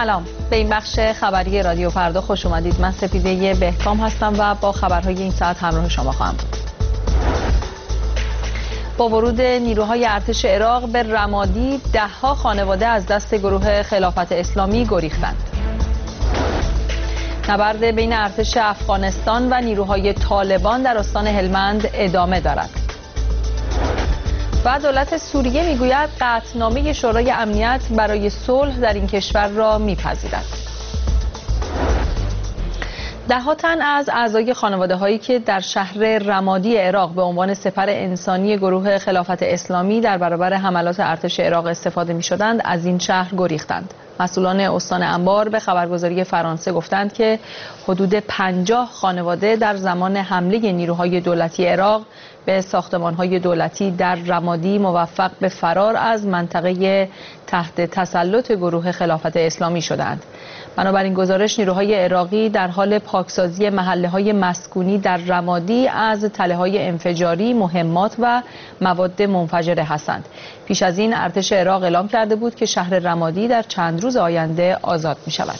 سلام، به این بخش خبری رادیو فردا خوش اومدید. من سپیده بهکام هستم و با خبرهای این ساعت همراه شما خواهم بود. با ورود نیروهای ارتش عراق به رمادی، ده‌ها خانواده از دست گروه خلافت اسلامی گریختند. نبرد بین ارتش افغانستان و نیروهای طالبان در استان هلمند ادامه دارد. و دولت سوریه میگوید قطعنامه شورای امنیت برای صلح در این کشور را میپذیرد. ده‌ها تن از اعضای خانواده‌هایی که در شهر رمادی عراق به عنوان سپر انسانی گروه خلافت اسلامی در برابر حملات ارتش عراق استفاده می‌شدند از این شهر گریختند. مسئولان استان انبار به خبرگزاری فرانسه گفتند که حدود 50 خانواده در زمان حمله نیروهای دولتی عراق به ساختمان‌های دولتی در رمادی موفق به فرار از منطقه تحت تسلط گروه خلافت اسلامی شدند. بنابراین گزارش نیروهای عراقی در حال پاکسازی محله‌های مسکونی در رمادی از تله‌های انفجاری، مهمات و مواد منفجره هستند. پیش از این ارتش عراق اعلام کرده بود که شهر رمادی در چند روز آینده آزاد می‌شود.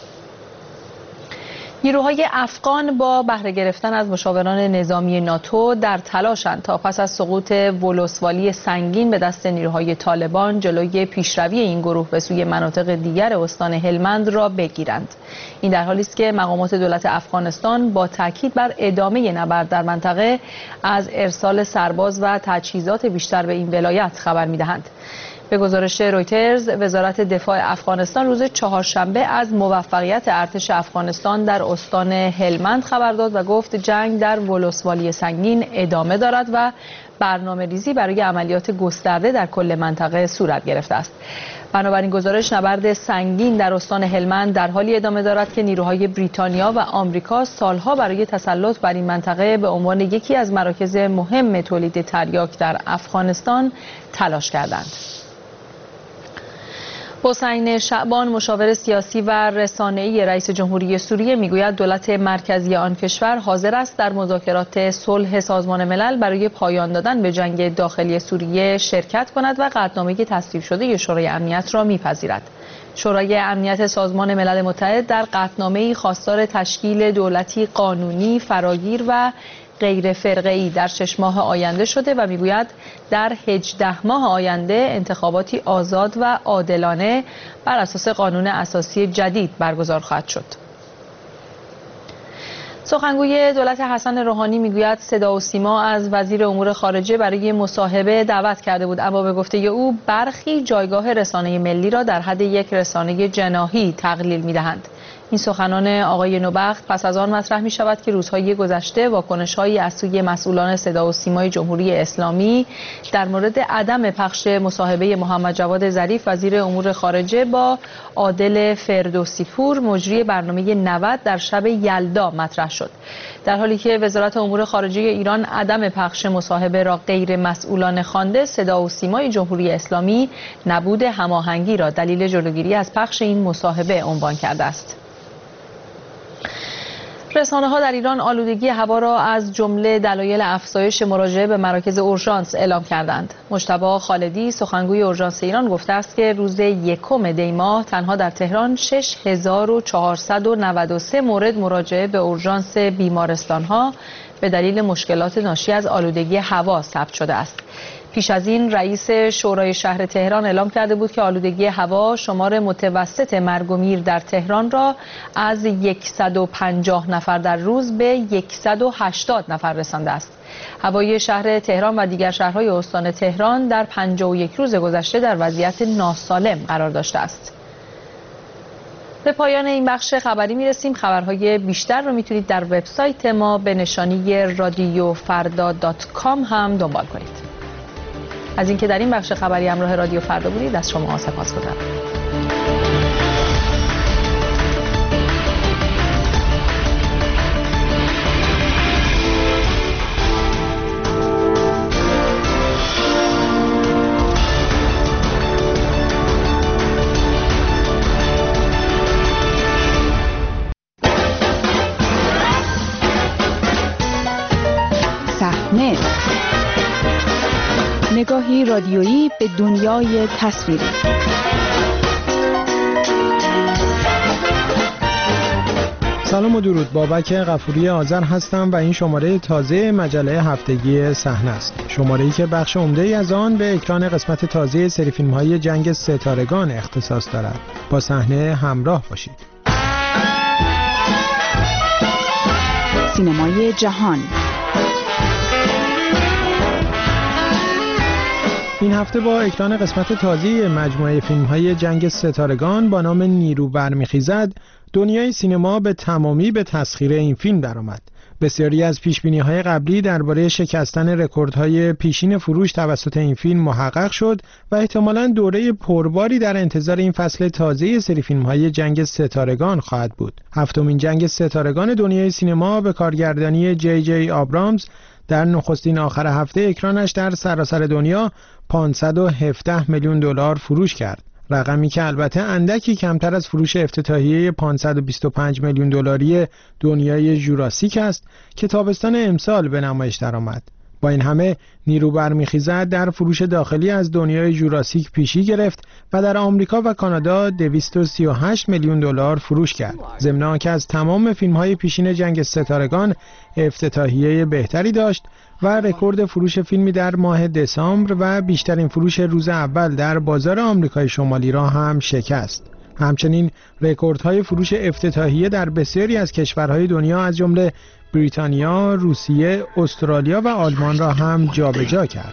نیروهای افغان با بهره گرفتن از مشاوران نظامی ناتو در تلاشند تا پس از سقوط ولسوالی سنگین به دست نیروهای طالبان جلوی پیشروی این گروه به سوی مناطق دیگر استان هلمند را بگیرند. این در حالی است که مقامات دولت افغانستان با تاکید بر ادامه نبرد در منطقه از ارسال سرباز و تجهیزات بیشتر به این ولایت خبر می‌دهند. به گزارش رویترز، وزارت دفاع افغانستان روز چهارشنبه از موفقیت ارتش افغانستان در استان هلمند خبر داد و گفت جنگ در ولسوالی سنگین ادامه دارد و برنامه‌ریزی برای عملیات گسترده در کل منطقه صورت گرفته است. بنابراین گزارش نبرد سنگین در استان هلمند در حالی ادامه دارد که نیروهای بریتانیا و آمریکا سالها برای تسلط بر این منطقه به عنوان یکی از مراکز مهم تولید تریاک در افغانستان تلاش کردند. حسین شعبان، مشاور سیاسی و رسانه‌ای رئیس جمهوری سوریه، میگوید دولت مرکزی آن کشور حاضر است در مذاکرات صلح سازمان ملل برای پایان دادن به جنگ داخلی سوریه شرکت کند و قطعنامه تصویب شده شورای امنیت را میپذیرد. شورای امنیت سازمان ملل متحد در قطعنامه‌ای خواستار تشکیل دولتی قانونی، فراگیر و غیر فرقه‌ای در 6 ماه آینده شده و میگوید در 18 ماه آینده انتخاباتی آزاد و عادلانه بر اساس قانون اساسی جدید برگزار خواهد شد. سخنگوی دولت حسن روحانی میگوید صدا و سیما از وزیر امور خارجه برای مصاحبه دعوت کرده بود، اما به گفته او برخی جایگاه رسانه ملی را در حد یک رسانه جناحی تقلیل میدهند. این سخنان آقای نوبخت پس از آن مطرح می شود که روزهای گذشته واکنش‌هایی از سوی مسئولان صدا و سیمای جمهوری اسلامی در مورد عدم پخش مصاحبه محمد جواد ظریف وزیر امور خارجه با عادل فردوسی پور مجری برنامه 90 در شب یلدا مطرح شد، در حالی که وزارت امور خارجه ایران عدم پخش مصاحبه را غیر مسئولانه خوانده. صدا و سیمای جمهوری اسلامی نبود هماهنگی را دلیل جلوگیری از پخش این مصاحبه عنوان کرده است. رسانه‌ها در ایران آلودگی هوا را از جمله دلایل افزایش مراجعه به مراکز اورژانس اعلام کردند. مجتبی خالدی، سخنگوی اورژانس ایران، گفته است که روز 1 دی ماه تنها در تهران 6493 مورد مراجعه به اورژانس بیمارستان‌ها به دلیل مشکلات ناشی از آلودگی هوا ثبت شده است. پیش از این رئیس شورای شهر تهران اعلام کرده بود که آلودگی هوا شمار متوسط مرگ و میر در تهران را از 150 نفر در روز به 180 نفر رسانده است. هوای شهر تهران و دیگر شهرهای استان تهران در 51 روز گذشته در وضعیت ناسالم قرار داشته است. به پایان این بخش خبری میرسیم. خبرهای بیشتر رو میتونید در وبسایت ما به نشانی radiofarda.com هم دنبال کنید. از اینکه در این بخش خبری همراه رادیو فردا بودید از شما سپاسگزارم. صحنه، نگاهی رادیویی به دنیای تصویری. سلام و درود. بابک غفوری آذر هستم و این شماره تازه مجله هفتگی صحنه است. شماره‌ای که بخش عمده‌ای از آن به اکران قسمت تازه سری فیلم‌های جنگ ستارگان اختصاص دارد. با صحنه همراه باشید. سینمای جهان. این هفته با اکران قسمت تازه مجموعه فیلم‌های جنگ ستارگان با نام نیرو برمیخیزد، دنیای سینما به تمامی به تسخیر این فیلم درآمد. بسیاری از پیشبینی‌های قبلی درباره شکستن رکوردهای پیشین فروش توسط این فیلم محقق شد و احتمالاً دوره پرباری در انتظار این فصل تازه سری فیلم‌های جنگ ستارگان خواهد بود. هفتمین جنگ ستارگان دنیای سینما به کارگردانی جی آبرامز در نخستین آخر هفته اکرانش در سراسر دنیا 517 میلیون دلار فروش کرد. رقمی که البته اندکی کمتر از فروش افتتاحیه 525 میلیون دلاری دنیای ژوراسیک است که تابستان امسال به نمایش درآمد. با این همه نیرو برمیخیزد در فروش داخلی از دنیای ژوراسیک پیشی گرفت و در آمریکا و کانادا 238 میلیون دلار فروش کرد. ضمن آنکه از تمام فیلم‌های پیشین جنگ ستارگان افتتاحیه بهتری داشت و رکورد فروش فیلمی در ماه دسامبر و بیشترین فروش روز اول در بازار آمریکای شمالی را هم شکست. همچنین رکوردهای فروش افتتاحیه در بسیاری از کشورهای دنیا از جمله بریتانیا، روسیه، استرالیا و آلمان را هم جابجا کرد.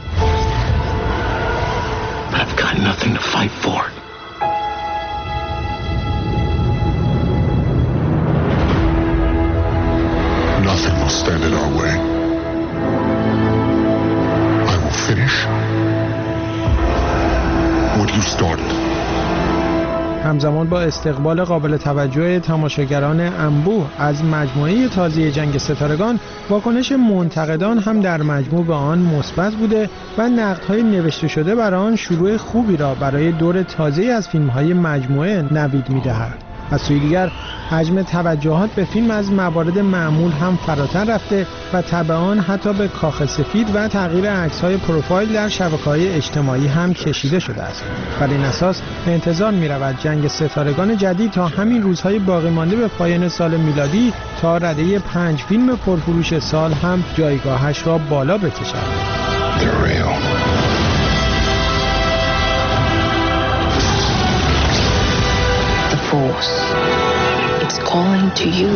همزمان با استقبال قابل توجه تماشاگران انبوه از مجموعه تازه جنگ ستارگان، واکنش منتقدان هم در مجموع به آن مثبت بوده و نقدهای نوشته شده بر آن شروع خوبی را برای دور تازه از فیلم‌های مجموعه نوید می‌دهد. از سوی دیگر حجم توجهات به فیلم از موارد معمول هم فراتر رفته و تبعاً حتی به کاخ سفید و تغییر عکس‌های پروفایل در شبکه‌های اجتماعی هم کشیده شده است. بر این اساس انتظار می‌رود جنگ ستارگان جدید تا همین روزهای باقی مانده به پایان سال میلادی تا رده 5 فیلم پرفروش سال هم جایگاهش را بالا بکشد. Force. It's calling to you.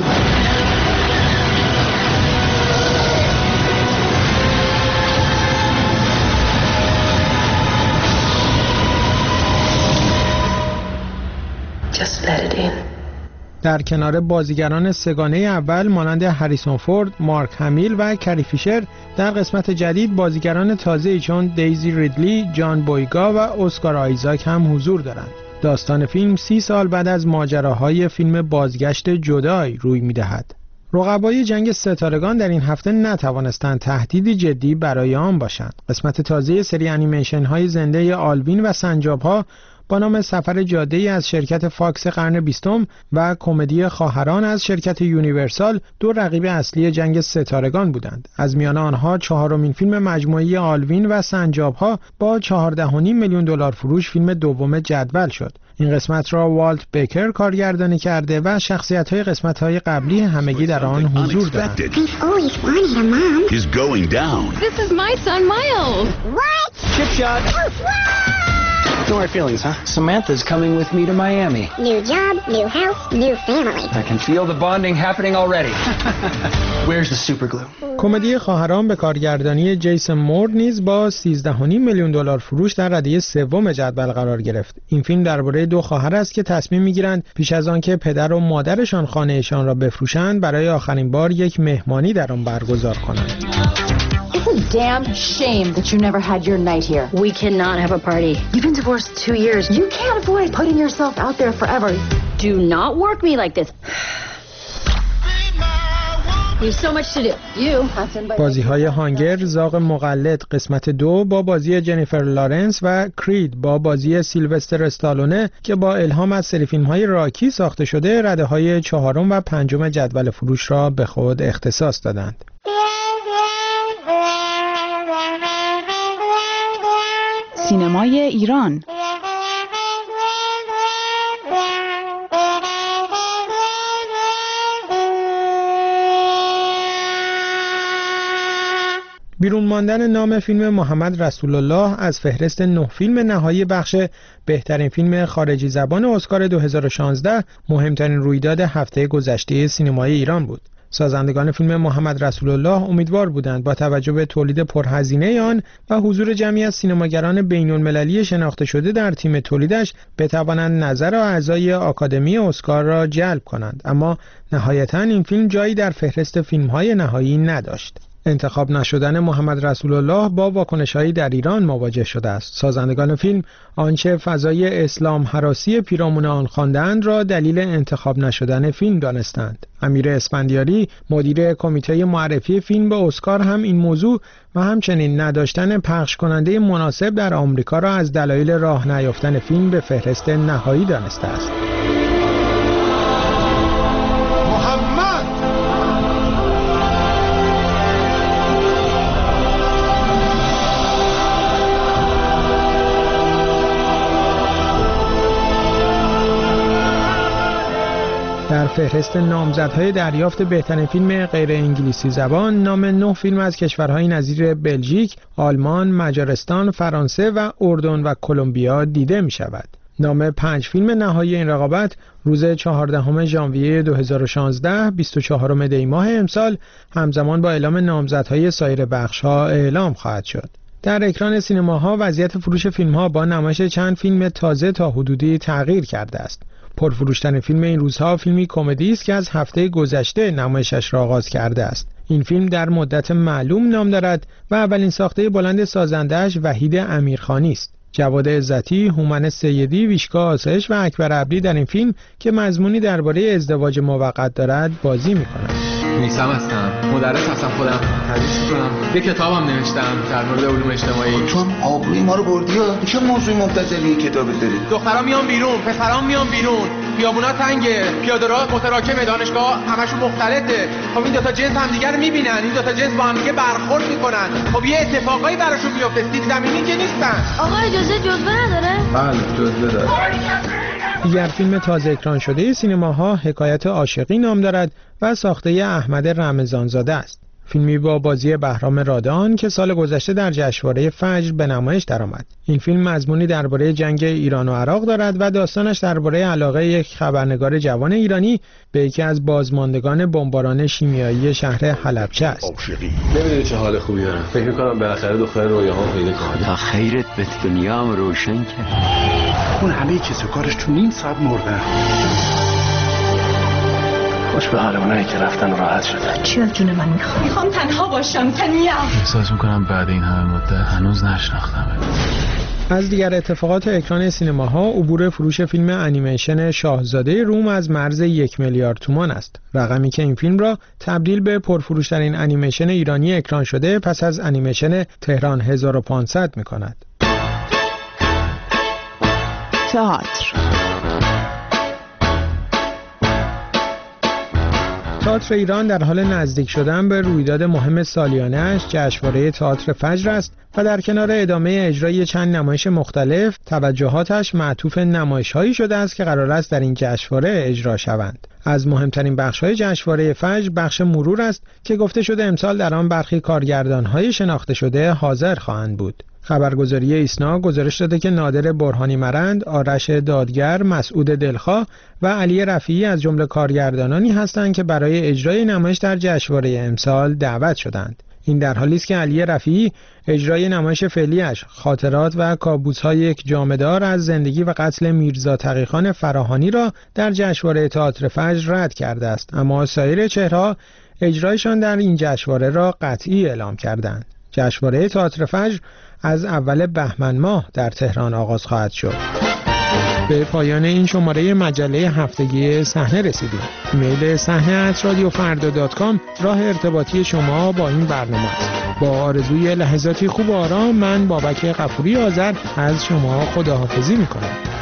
Just let it in. در کنار بازیگران سگانه اول مانند هریسون فورد، مارک همیل و کری فیشر، در قسمت جدید بازیگران تازه‌ای چون دیزی ریدلی، جان بویگا و اسکار آیزاک هم حضور دارند. داستان فیلم 30 سال بعد از ماجراهای فیلم بازگشت جدای روی می‌دهد. رقبای جنگ ستارگان در این هفته نتوانستند تهدیدی جدی برای آن باشند. قسمت تازه سری انیمیشن‌های زنده آلوین و سنجاب‌ها با نام سفر جاده‌ای از شرکت فاکس قرن 20 و کمدی خواهران از شرکت یونیورسال دو رقیب اصلی جنگ ستارگان بودند. از میان آنها چهارمین فیلم مجموعی آلوین و سنجاب‌ها با 14.5 میلیون دلار فروش فیلم دوم جدول شد. این قسمت را والت بیکر کارگردانی کرده و شخصیت‌های قسمت‌های قبلی همگی در آن حضور دارند. He's going down. This is my son Miles. What? Chip shot. No hard feelings, huh? Samantha's coming with me to Miami. New job, new house, new family. I can feel the bonding happening already. Where's the super glue? کمدی خواهران به کارگردانی جیسون مورد نیز با 13.5 میلیون دلار فروش در رده سوم جدول قرار گرفت. این فیلم درباره دو خواهر است که تصمیم می‌گیرند پیش از آنکه پدر و مادرشان خانه‌شان را بفروشند برای آخرین بار یک مهمانی در آن برگزار کنند. It's a damn shame that you never had your night here. We cannot have a party. You've been divorced 2 years. You can't avoid putting yourself out there forever. Do not work me like this. We have so much to do. بازی‌های هانگر، زاغ مقلد قسمت 2 با بازی جنیفر لارنس و کرید با بازی سیلوستر استالونه که با الهام از سری فیلم‌های راکی ساخته شده رده‌های 4 و 5 جدول فروش را به خود اختصاص دادند. سینمای ایران. بیرون ماندن نام فیلم محمد رسول الله از فهرست 9 فیلم نهایی بخش بهترین فیلم خارجی زبان اسکار 2016 مهمترین رویداد هفته گذشته سینمای ایران بود. سازندگان فیلم محمد رسول الله امیدوار بودند با توجه به تولید پرهزینه آن و حضور جمعی از سینماگران بین‌المللی شناخته شده در تیم تولیدش بتوانند نظر اعضای آکادمی اسکار را جلب کنند، اما نهایتاً این فیلم جایی در فهرست فیلم‌های نهایی نداشت. انتخاب نشدن محمد رسول الله با واکنش‌هایی در ایران مواجه شده است. سازندگان فیلم آنچه فضای اسلام هراسی پیرامون آن خواندند را دلیل انتخاب نشدن فیلم دانستند. امیر اسفندیاری مدیر کمیته معرفی فیلم به اسکار هم این موضوع و همچنین نداشتن پخش کننده مناسب در آمریکا را از دلایل راه نیافتن فیلم به فهرست نهایی دانسته است. در فهرست نامزدهای دریافت بهترین فیلم غیر انگلیسی زبان نام 9 فیلم از کشورهای نظیر بلژیک، آلمان، مجارستان، فرانسه و اردن و کلمبیا دیده می شود. نام 5 فیلم نهایی این رقابت روز 14 ژانویه 2016 24 دی ماه امسال همزمان با اعلام نامزدهای سایر بخش‌ها اعلام خواهد شد. در اکران سینماها وضعیت فروش فیلم‌ها با نمایش چند فیلم تازه تا حدودی تغییر کرده است. پرفروشترین فیلم این روزها فیلمی کمدی است که از هفته گذشته نمایشش را آغاز کرده است. این فیلم در مدت معلوم نام دارد و اولین ساخته بلند سازنده‌اش وحید امیرخانی است. جواد عزتی، هومن سیدی، ویشکا آسایش و اکبر عبدی در این فیلم که مضمونی درباره ازدواج موقت دارد بازی می‌کنند. میثم هستم، مدرس هستم، خودم تدریس می‌کنم. یه کتابم نوشتم در مورد علوم اجتماعی. تو هم آبروی ما رو بردی ها. چه موضوعی مبتذلی کتابت داری؟ دخترا میان بیرون، پسرام میان بیرون. خیابونا تنگه، پیاده‌راه متراکمه، دانشگاه همشون مختلطه. خب این دو تا جنس همدیگه رو می‌بینن، این دو تا جنس با هم دیگه برخورد می‌کنن. خب یه اتفاقایی براشون میفته، سیب زمینی که نیستن. آقا اجازه جزوه نداره؟ بله جزوه داره. دیگر فیلم تازه اکران شده سینماها حکایت عاشقی نام دارد و ساخته احمد رمضانزاده است. فیلمی با بازی بهرام رادان که سال گذشته در جشنواره فجر به نمایش درآمد. این فیلم مضمونی درباره جنگ ایران و عراق دارد و داستانش درباره علاقه یک خبرنگار جوان ایرانی به یکی از بازماندگان بمباران شیمیایی شهر حلبچه است. نمیدونی چه حال خوبی دارم. فکر می‌کنم بالاخره دختر رویاهام پیدا کنم. تا خیرت به دنیا هم روشن کرد. اون همه چیز و کارش تو نیم ساعت مرده. خوش به حال اونایی که رفتن راحت شدن. چی از جون من میخوام تنها باشم، تنیا. احساس میکنم بعد این همه مدت هنوز نشناختمه. از دیگر اتفاقات اکران سینماها عبور فروش فیلم انیمیشن شاهزاده روم از مرز 1 میلیارد تومان است. رقمی که این فیلم را تبدیل به پرفروشترین انیمیشن ایرانی اکران شده پس از انیمیشن تهران 1500 میکند. تئاتر. تئاتر ایران در حال نزدیک شدن به رویداد مهم سالیانه‌اش جشنواره تئاتر فجر است و در کنار ادامه اجرای چند نمایش مختلف توجهاتش معطوف نمایش‌هایی شده است که قرار است در این جشنواره اجرا شوند. از مهمترین بخش‌های جشنواره فجر بخش مرور است که گفته شده امسال در آن برخی کارگردان‌های شناخته شده حاضر خواهند بود. خبرگزاری ایسنا گزارش داده که نادر برهانی مرند، آرش دادگر، مسعود دلخواه و علی رفیعی از جمله کارگردانانی هستند که برای اجرای نمایش در جشنواره امسال دعوت شدند. این در حالی است که علی رفیعی اجرای نمایش فعلیش خاطرات و کابوس‌های یک جامه‌دار از زندگی و قتل میرزا تقی‌خان فراهانی را در جشنواره تئاتر فجر رد کرده است، اما سایر چهره‌ها اجرایشان در این جشنواره را قطعی اعلام کردند. جشنواره تئاتر فجر از اول بهمن ماه در تهران آغاز خواهد شد. به پایان این شماره مجله هفتگی صحنه رسیدیم. ایمیل sahne@radiofarda.com راه ارتباطی شما با این برنامه است. با آرزوی لحظاتی خوب و آرام من بابک غفوری آذر از شما خداحافظی می‌کنم.